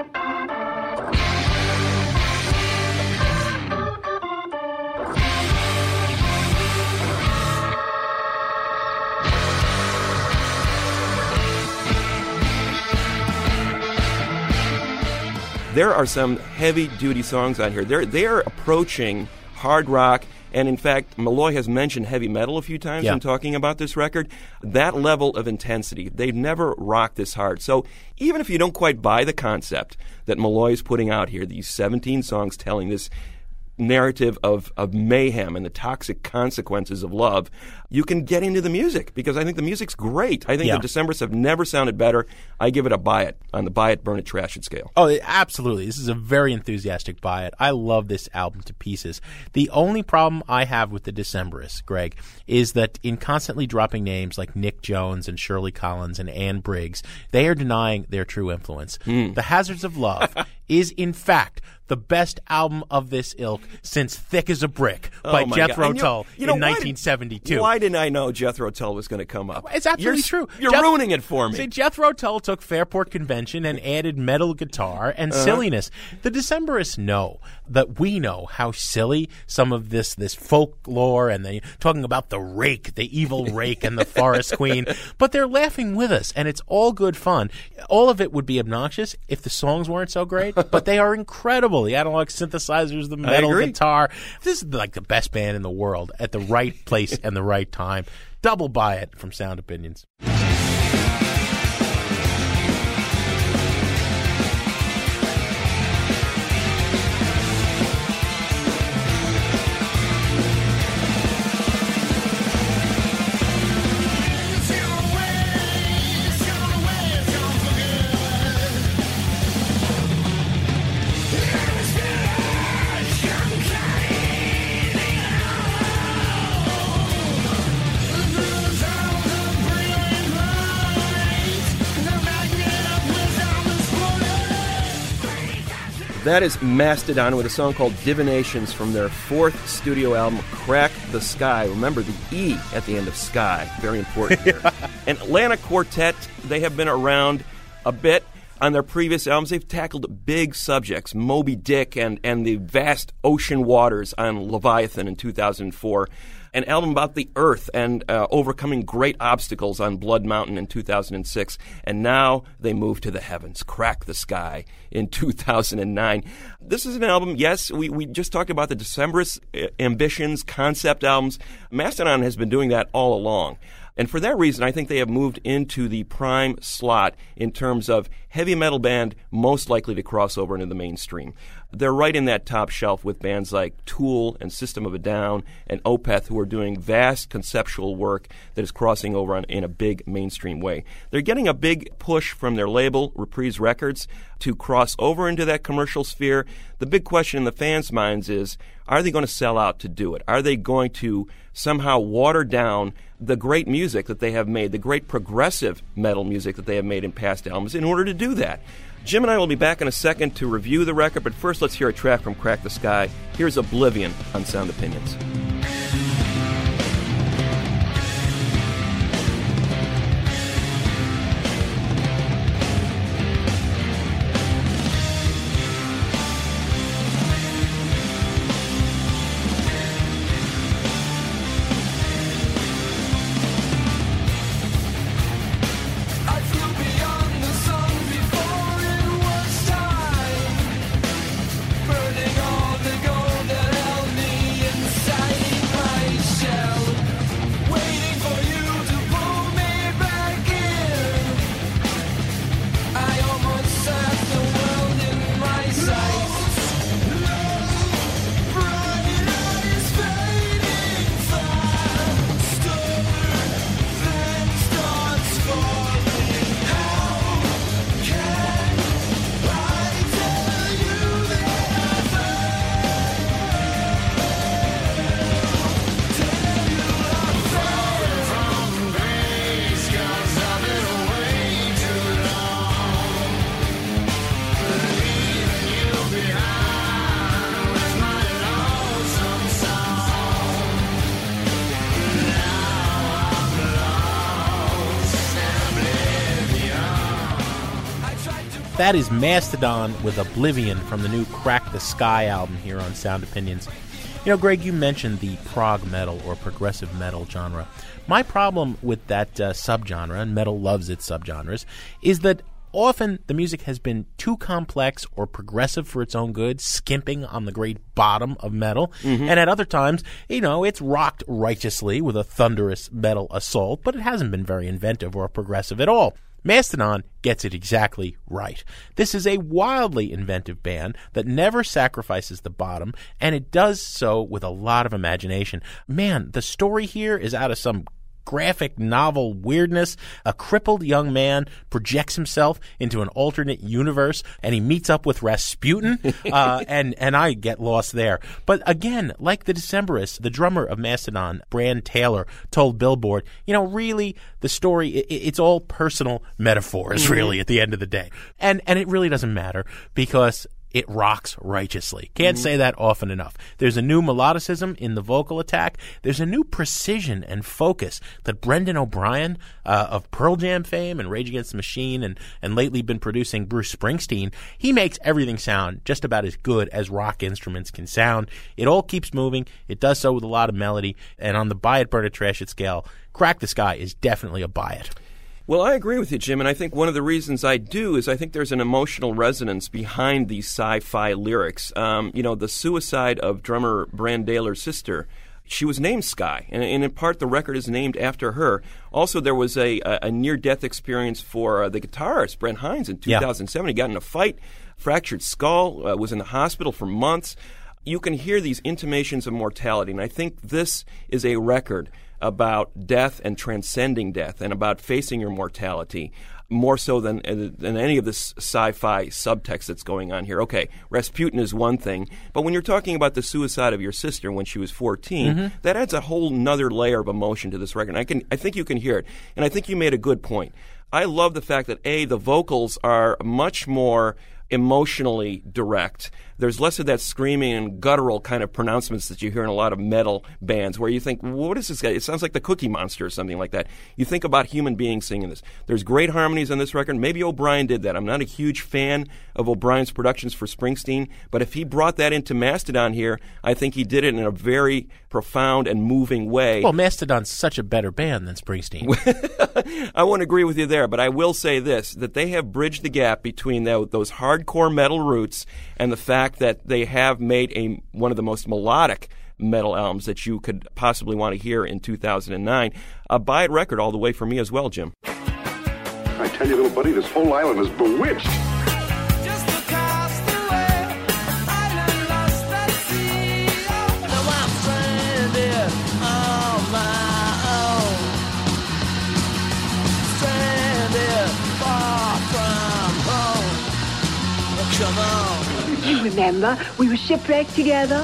There are some heavy-duty songs on here. They're approaching hard rock, and in fact, Meloy has mentioned heavy metal a few times in talking about this record. That level of intensity, they've never rocked this hard. So even if you don't quite buy the concept that Meloy is putting out here, these 17 songs telling this narrative of mayhem and the toxic consequences of love, you can get into the music because I think the music's great. I think the Decemberists have never sounded better. I give it a buy it on the buy it, burn it, trash it scale. Oh, absolutely. This is a very enthusiastic buy it. I love this album to pieces. The only problem I have with the Decemberists, Greg, is that in constantly dropping names like Nick Jones and Shirley Collins and Ann Briggs, they are denying their true influence. The Hazards of Love is, in fact, the best album of this ilk since Thick as a Brick by Jethro Tull in 1972. Why didn't I know Jethro Tull was going to come up? It's absolutely true. You're ruining it for me. See, Jethro Tull took Fairport Convention and added metal guitar and silliness. The Decemberists know that we know how silly some of this folklore and they talking about the rake, the evil rake and the forest queen, but they're laughing with us and it's all good fun. All of it would be obnoxious if the songs weren't so great, but they are incredible. The analog synthesizers, the metal guitar. This is like the best band in the world at the right place and the right time. Double buy it from Sound Opinions. That is Mastodon with a song called Divinations from their fourth studio album, Crack the Sky. Remember the E at the end of Sky. Very important here. And Atlanta Quartet, they have been around a bit. On their previous albums, they've tackled big subjects, Moby Dick and the vast ocean waters on Leviathan in 2004. An album about the earth and overcoming great obstacles on Blood Mountain in 2006. And now they move to the heavens, Crack the Sky in 2009. This is an album, yes, we just talked about the Decemberists' ambitions, concept albums. Mastodon has been doing that all along. And for that reason, I think they have moved into the prime slot in terms of heavy metal band most likely to cross over into the mainstream. They're right in that top shelf with bands like Tool and System of a Down and Opeth, who are doing vast conceptual work that is crossing over in a big mainstream way. They're getting a big push from their label, Reprise Records, to cross over into that commercial sphere. The big question in the fans' minds is, are they going to sell out to do it? Are they going to somehow water down the great music that they have made, the great progressive metal music that they have made in past albums in order to do that? Jim and I will be back in a second to review the record, but first let's hear a track from Crack the Sky. Here's Oblivion on Sound Opinions. Burning all the gold that held me inside. That is Mastodon with Oblivion from the new Crack the Sky album here on Sound Opinions. You know, Greg, you mentioned the prog metal or progressive metal genre. My problem with that subgenre, and metal loves its subgenres, is that often the music has been too complex or progressive for its own good, skimping on the great bottom of metal. And at other times, you know, it's rocked righteously with a thunderous metal assault, but it hasn't been very inventive or progressive at all. Mastodon gets it exactly right. This is a wildly inventive band that never sacrifices the bottom, and it does so with a lot of imagination. Man, the story here is out of some graphic novel weirdness. A crippled young man projects himself into an alternate universe, and he meets up with Rasputin, and I get lost there. But again, like the Decemberists, the drummer of Mastodon, Brand Taylor, told Billboard, you know, really, the story, it's all personal metaphors, really, at the end of the day. And it really doesn't matter, because it rocks righteously. Can't say that often enough. There's a new melodicism in the vocal attack. There's a new precision and focus that Brendan O'Brien of Pearl Jam fame and Rage Against the Machine and lately been producing Bruce Springsteen, he makes everything sound just about as good as rock instruments can sound. It all keeps moving. It does so with a lot of melody. And on the buy it, burn it, trash it scale, Crack the Sky is definitely a buy it. Well, I agree with you, Jim, and I think one of the reasons I do is I think there's an emotional resonance behind these sci-fi lyrics. You know, the suicide of drummer Brand Taylor's sister, she was named Sky, and in part the record is named after her. Also, there was a near-death experience for the guitarist, Brent Hinds, in 2007. He got in a fight, fractured skull, was in the hospital for months. You can hear these intimations of mortality, and I think this is a record about death and transcending death and about facing your mortality more so than any of this sci-fi subtext that's going on here. Okay, Rasputin is one thing, but when you're talking about the suicide of your sister when she was 14, that adds a whole nother layer of emotion to this record. I think you can hear it, and I think you made a good point. I love the fact that, A, the vocals are much more emotionally direct. There's less of that screaming and guttural kind of pronouncements that you hear in a lot of metal bands where you think, what is this guy? It sounds like the Cookie Monster or something like that. You think about human beings singing this. There's great harmonies on this record. Maybe O'Brien did that. I'm not a huge fan of O'Brien's productions for Springsteen, but if he brought that into Mastodon here, I think he did it in a very profound and moving way. Well, Mastodon's such a better band than Springsteen. I won't agree with you there, but I will say this, that they have bridged the gap between those hardcore metal roots and the fact that they have made one of the most melodic metal albums that you could possibly want to hear in 2009. A buy it record all the way for me as well, Jim. I tell you, little buddy, this whole island is bewitched. Come on. You remember, we were shipwrecked together?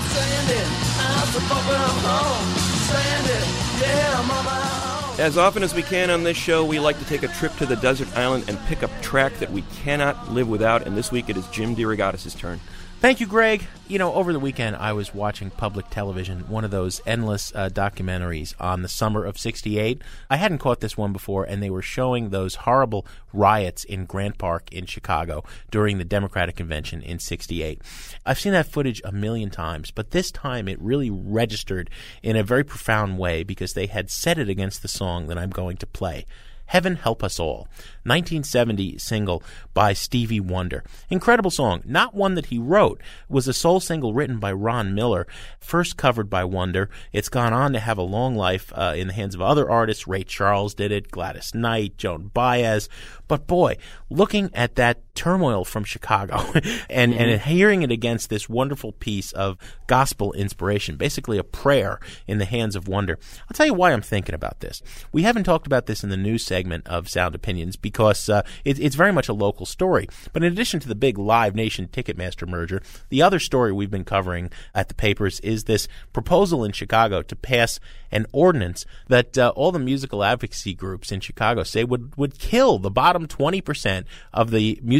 As often as we can on this show, we like to take a trip to the desert island and pick a track that we cannot live without, and this week it is Jim DeRogatis' turn. Thank you, Greg. You know, over the weekend, I was watching public television, one of those endless documentaries on the summer of '68. I hadn't caught this one before, and they were showing those horrible riots in Grant Park in Chicago during the Democratic Convention in '68. I've seen that footage a million times, but this time it really registered in a very profound way because they had set it against the song that I'm going to play. Heaven Help Us All, 1970 single by Stevie Wonder. Incredible song, not one that he wrote. It was a soul single written by Ron Miller, first covered by Wonder. It's gone on to have a long life in the hands of other artists. Ray Charles did it, Gladys Knight, Joan Baez. But boy, looking at that turmoil from Chicago and hearing it against this wonderful piece of gospel inspiration, basically a prayer in the hands of Wonder. I'll tell you why I'm thinking about this. We haven't talked about this in the news segment of Sound Opinions because it's very much a local story. But in addition to the big Live Nation Ticketmaster merger, the other story we've been covering at the papers is this proposal in Chicago to pass an ordinance that all the musical advocacy groups in Chicago say would kill the bottom 20% of the music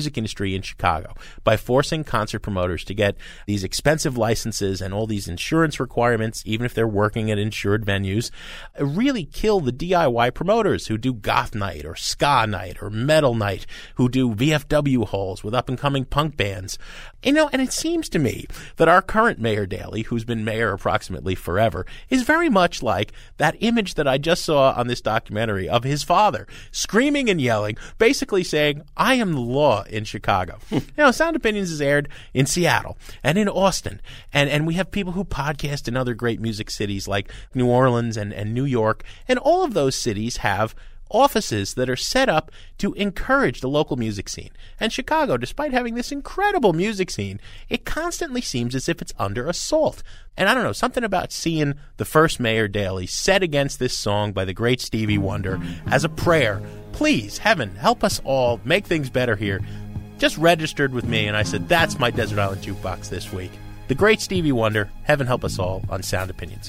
music industry in Chicago by forcing concert promoters to get these expensive licenses and all these insurance requirements, even if they're working at insured venues, really kill the DIY promoters who do goth night or ska night or metal night, who do VFW halls with up-and-coming punk bands. And it seems to me that our current Mayor Daley, who's been mayor approximately forever, is very much like that image that I just saw on this documentary of his father, screaming and yelling, basically saying, I am the law in Chicago. Sound Opinions is aired in Seattle and in Austin, and we have people who podcast in other great music cities like New Orleans and New York, and all of those cities have offices that are set up to encourage the local music scene. And Chicago, despite having this incredible music scene, it constantly seems as if it's under assault. And I don't know, something about seeing the first Mayor Daley set against this song by the great Stevie Wonder as a prayer. Please, heaven, help us all make things better here. Just registered with me, and I said, that's my Desert Island Jukebox this week. The great Stevie Wonder, Heaven Help Us All, on Sound Opinions.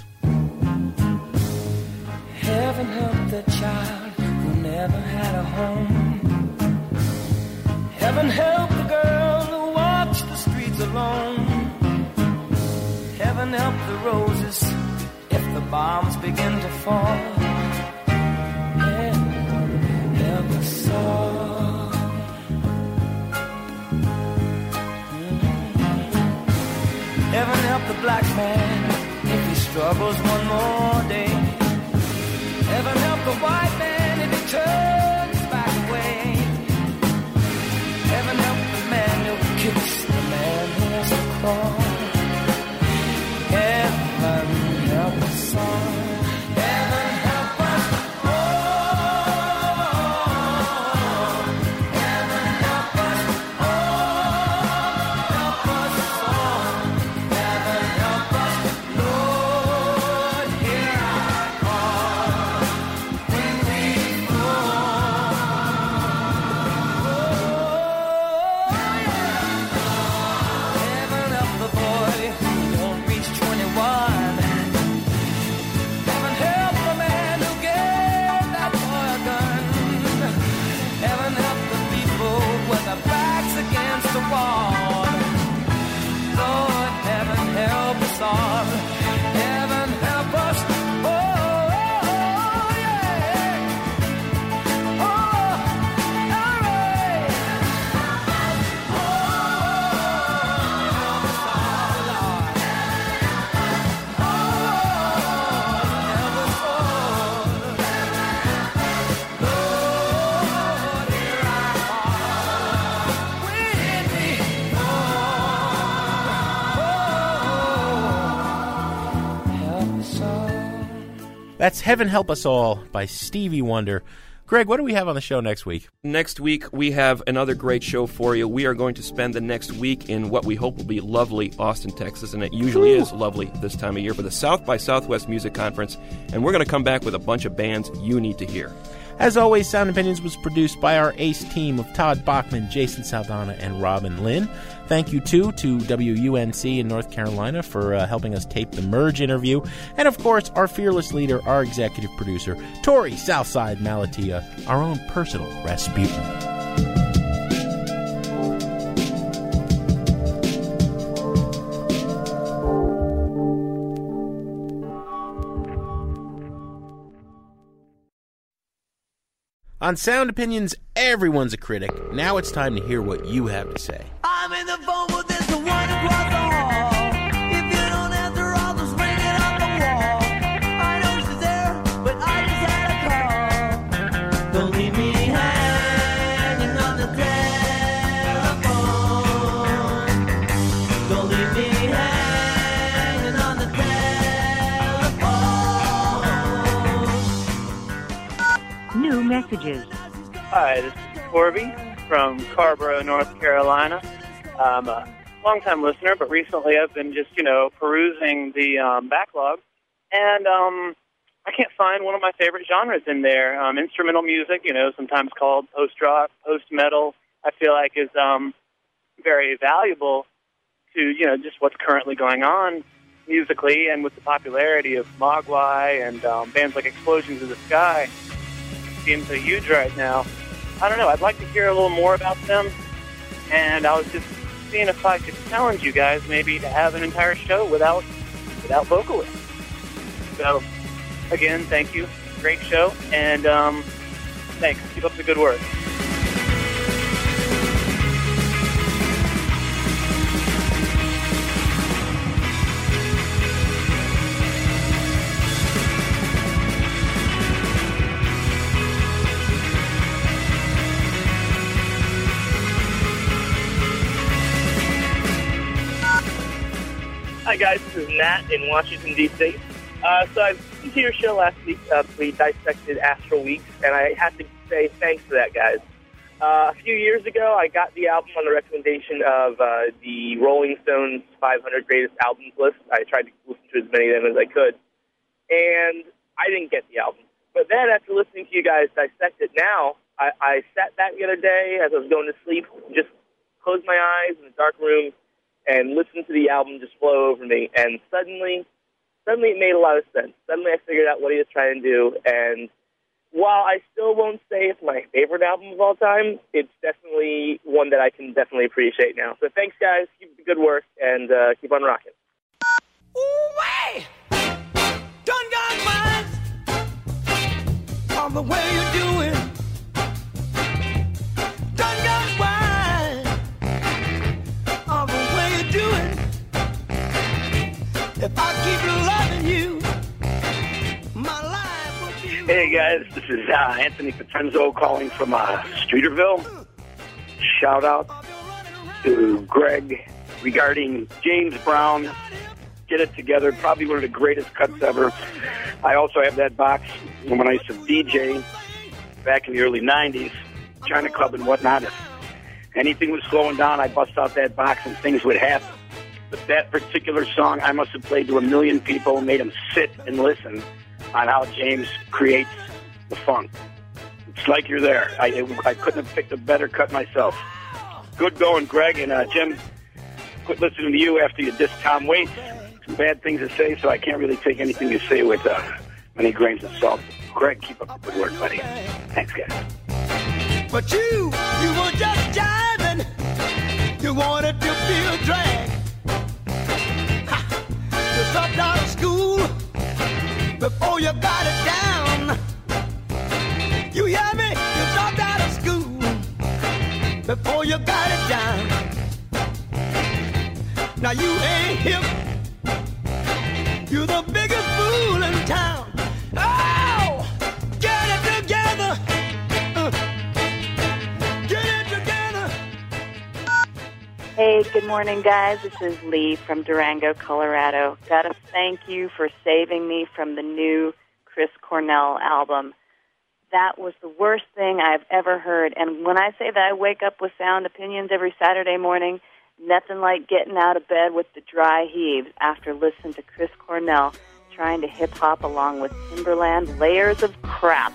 Heaven help the child who never had a home. Heaven help the girl who walks the streets alone. Heaven help the roses if the bombs begin to fall. Heaven help us all. Heaven help the black man if he struggles one more day. Heaven help the white man if he turns back away. Heaven help the man who kicks the man who has to crawl. Heaven help us all. Heaven help us all. Heaven help us all. Help us all. Heaven help us, Lord, hear our call. When we heaven help the boy who don't reach 21. Heaven help the man who gave that boy a gun. Heaven help the people with their backs against the wall. Lord, heaven help us all. Heaven help us. Oh, yeah. Oh, all right. That's Heaven Help Us All by Stevie Wonder. Greg, what do we have on the show next week? Next week, we have another great show for you. We are going to spend the next week in what we hope will be lovely Austin, Texas, and it usually is lovely this time of year for the South by Southwest Music Conference, and we're going to come back with a bunch of bands you need to hear. As always, Sound Opinions was produced by our ace team of Todd Bachman, Jason Saldana, and Robin Lynn. Thank you, too, to WUNC in North Carolina for helping us tape the Merge interview. And, of course, our fearless leader, our executive producer, Tori Southside Malatia, our own personal Rasputin. On Sound Opinions, everyone's a critic. Now it's time to hear what you have to say. I'm in the phone, but there's the one across the hall. If you don't answer, I'll just ring it on the wall. I know she's there, but I just had a call. Don't leave me hanging on the telephone. Don't leave me hanging on the telephone. New messages. Hi, this is Corby from Carborough, North Carolina. I'm a longtime listener, but recently I've been just, perusing the backlog, and I can't find one of my favorite genres in there. Instrumental music, sometimes called post-rock, post-metal, I feel like is very valuable to, just what's currently going on musically, and with the popularity of Mogwai and bands like Explosions of the Sky being so huge right now. I don't know, I'd like to hear a little more about them. and I was just seeing if I could challenge you guys maybe to have an entire show without vocalists. So, again, thank you. Great show, and thanks. Keep up the good work. Hi guys, this is Matt in Washington, D.C. So I listened to your show last week. We dissected Astral Weeks, and I have to say thanks for that, guys. A few years ago, I got the album on the recommendation of the Rolling Stones 500 Greatest Albums list. I tried to listen to as many of them as I could, and I didn't get the album. But then after listening to you guys dissect it now, I sat back the other day as I was going to sleep, just closed my eyes in a dark room, and listened to the album just flow over me, and suddenly it made a lot of sense. Suddenly I figured out what he was trying to do, and while I still won't say it's my favorite album of all time, it's definitely one that I can definitely appreciate now. So thanks, guys. Keep up the good work, and keep on rocking. Ooh-wee! Done got mine on the way you do it. Done got mine on the way you do it. If I keep loving you, my life will be... Hey guys, this is Anthony Petrenzo calling from Streeterville. Shout out to Greg regarding James Brown. Get It Together, probably one of the greatest cuts ever. I also have that box from when I used to DJ back in the early 90s, China Club and whatnot. If anything was slowing down, I bust out that box and things would happen. But that particular song, I must have played to 1 million people, made them sit and listen on how James creates the funk. It's like you're there. I couldn't have picked a better cut myself. Good going, Greg. And Jim, quit listening to you after you dissed Tom Waits. Some bad things to say, so I can't really take anything you say with many grains of salt. Greg, keep up the good work, buddy. Thanks, guys. But you were just jiving. You wanted to be a drag. You dropped out of school before you got it down. You hear me? You dropped out of school before you got it down. Now you ain't hip. You're the biggest fool in town. Oh, get it together. Get it together. Hey, good morning, guys. This is Lee from Durango, Colorado. Gotta thank you for saving me from the new Chris Cornell album. That was the worst thing I've ever heard. And when I say that I wake up with sound opinions every Saturday morning, nothing like getting out of bed with the dry heaves after listening to Chris Cornell trying to hip-hop along with Timberland. Layers of crap.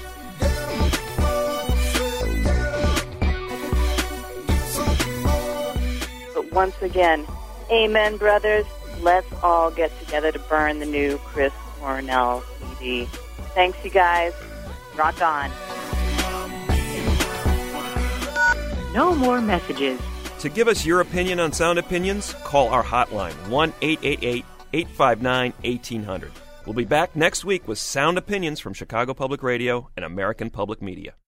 But once again, amen, brothers. Let's all get together to burn the new Chris Cornell CD. Thanks, you guys. Rock on. No more messages. To give us your opinion on Sound Opinions, call our hotline, 1-888-859-1800. We'll be back next week with Sound Opinions from Chicago Public Radio and American Public Media.